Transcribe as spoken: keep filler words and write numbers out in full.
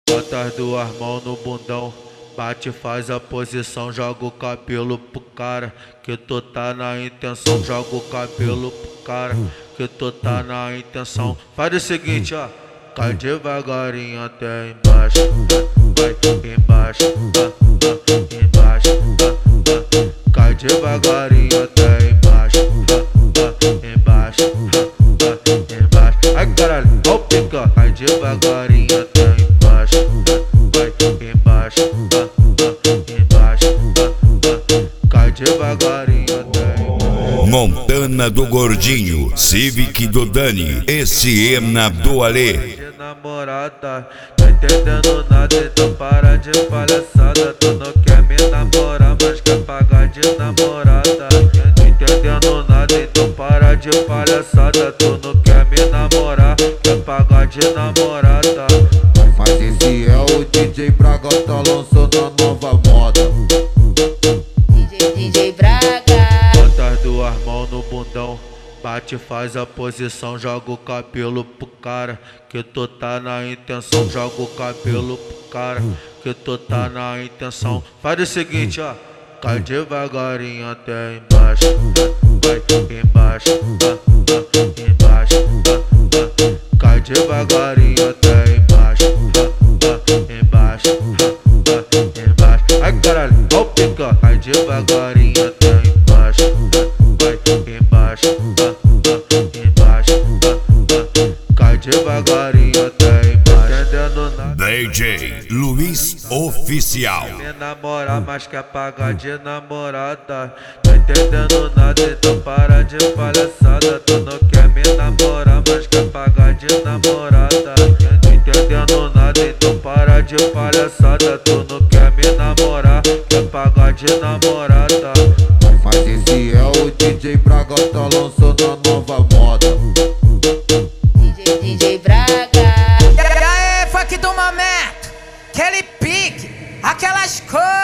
Bota as duas mãos no bundão, bate, faz a posição, joga o cabelo pro cara, que tu tá na intenção. Joga o cabelo pro cara, que tu tá na intenção. Faz o seguinte, ó, cai devagarinho até embaixo, vai embaixo, embaixo, cai devagarinho até embaixo, embaixo, embaixo. Ai caralho, ó o pica, cai devagarinho até embaixo, vai embaixo, embaixo, cai devagarinho até embaixo. Montana do Gordinho, Civic do Dani, esse é na do Ale. Namorada, tá entendendo nada, então para de palhaçada. Tu não quer me namorar, mas quer pagar de namorada. Não entendendo nada, então para de palhaçada. Tu não quer me namorar, quer pagar de namorada. Mas esse é o D J Braga, tá lançando a nova moda. D J Braga. Bota as duas mãos no bundão, bate, faz a posição, joga o cabelo pro cara, que tu tá na intenção. Joga o cabelo pro cara, que tu tá na intenção. Faz o seguinte, ó, cai devagarinho até embaixo, vai embaixo, embaixo, cai devagarinho até embaixo, embaixo, embaixo. Ai caralho, ó o pica, cai devagarinho até embaixo, vai embaixo, embaixo, cai devagarinho até embaixo. Entendendo nada, D J Luiz Oficial. me namorar, mas quer pagar de namorada. Não entendendo nada, então para de palhaçada. Tu não quer me namorar, mas quer pagar de namorada. Não entendendo nada, então para de palhaçada. Tu não quer me namorar, quer pagar de namorada. Mas esse é o D J Braga, tá lançando a nova moda. D J Braga. E aí, funk do momento, aquele pique, aquelas cores.